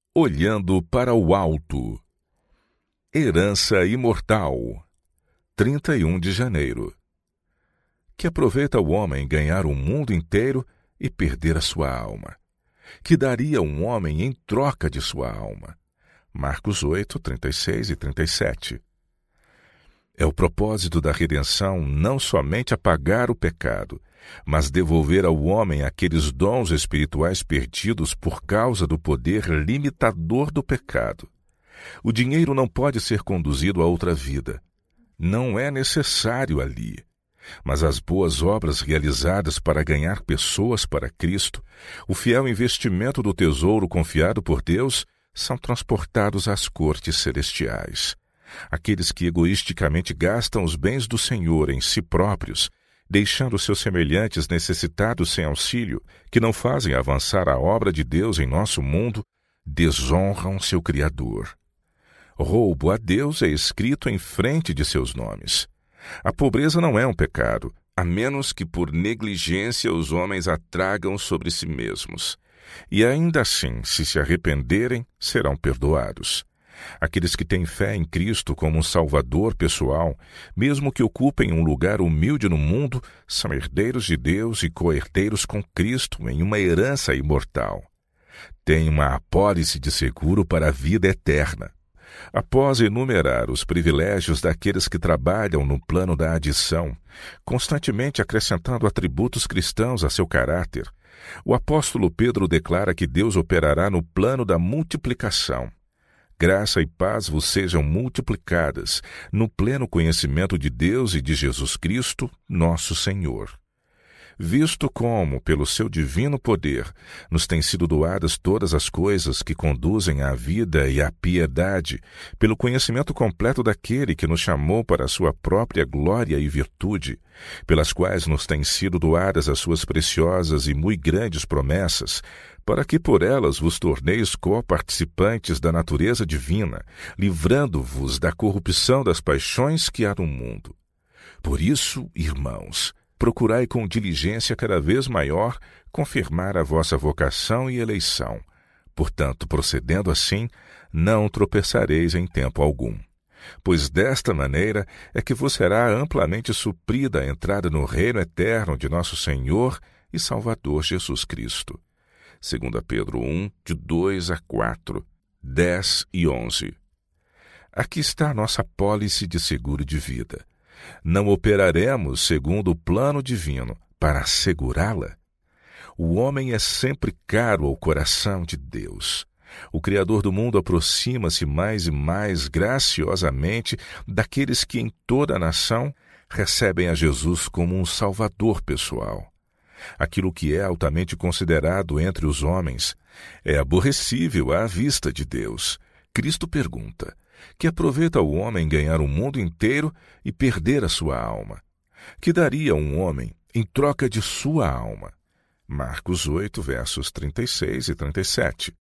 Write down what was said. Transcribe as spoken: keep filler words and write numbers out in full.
Olhando para o alto. Herança imortal. trinta e um de janeiro. Que aproveita o homem ganhar o mundo inteiro e perder a sua alma? Que daria um homem em troca de sua alma? Marcos oito, trinta e seis e trinta e sete. É o propósito da redenção não somente apagar o pecado, mas devolver ao homem aqueles dons espirituais perdidos por causa do poder limitador do pecado. O dinheiro não pode ser conduzido a outra vida. Não é necessário ali. Mas as boas obras realizadas para ganhar pessoas para Cristo, o fiel investimento do tesouro confiado por Deus, são transportados às cortes celestiais. Aqueles que egoisticamente gastam os bens do Senhor em si próprios, deixando seus semelhantes necessitados sem auxílio, que não fazem avançar a obra de Deus em nosso mundo, desonram seu Criador. Roubo a Deus é escrito em frente de seus nomes. A pobreza não é um pecado, a menos que por negligência os homens a tragam sobre si mesmos. E ainda assim, se se arrependerem, serão perdoados. Aqueles que têm fé em Cristo como um Salvador pessoal, mesmo que ocupem um lugar humilde no mundo, são herdeiros de Deus e co-herdeiros com Cristo em uma herança imortal. Têm uma apólice de seguro para a vida eterna. Após enumerar os privilégios daqueles que trabalham no plano da adição, constantemente acrescentando atributos cristãos a seu caráter, o apóstolo Pedro declara que Deus operará no plano da multiplicação. Graça e paz vos sejam multiplicadas no pleno conhecimento de Deus e de Jesus Cristo, nosso Senhor. Visto como, pelo seu divino poder, nos têm sido doadas todas as coisas que conduzem à vida e à piedade, pelo conhecimento completo daquele que nos chamou para a sua própria glória e virtude, pelas quais nos têm sido doadas as suas preciosas e muito grandes promessas, para que por elas vos torneis co-participantes da natureza divina, livrando-vos da corrupção das paixões que há no mundo. Por isso, irmãos, procurai com diligência cada vez maior confirmar a vossa vocação e eleição. Portanto, procedendo assim, não tropeçareis em tempo algum. Pois desta maneira é que vos será amplamente suprida a entrada no reino eterno de nosso Senhor e Salvador Jesus Cristo. Segunda Pedro um, de dois a quatro, dez e onze. Aqui está a nossa apólice de seguro de vida. Não operaremos segundo o plano divino para assegurá-la? O homem é sempre caro ao coração de Deus. O Criador do mundo aproxima-se mais e mais graciosamente daqueles que em toda a nação recebem a Jesus como um Salvador pessoal. Aquilo que é altamente considerado entre os homens é aborrecível à vista de Deus. Cristo pergunta: que aproveita o homem ganhar o mundo inteiro e perder a sua alma? Que daria um homem em troca de sua alma? Marcos oito, versos trinta e seis e trinta e sete.